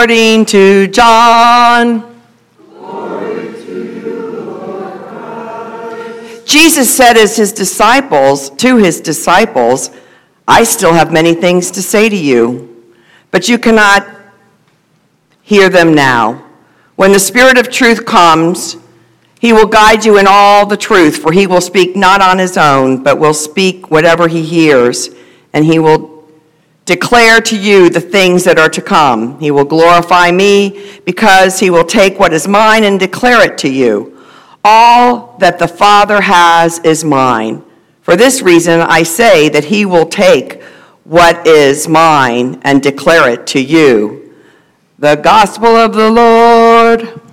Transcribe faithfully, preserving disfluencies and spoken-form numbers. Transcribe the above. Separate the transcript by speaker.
Speaker 1: according to John. Jesus said as his disciples, to his disciples, I still have many things to say to you, but you cannot hear them now. When the Spirit of truth comes, he will guide you in all the truth, for he will speak not on his own, but will speak whatever he hears, and he will declare to you the things that are to come. He will glorify me, because he will take what is mine and declare it to you. All that the Father has is mine. For this reason I say that he will take what is mine and declare it to you. The gospel of the Lord.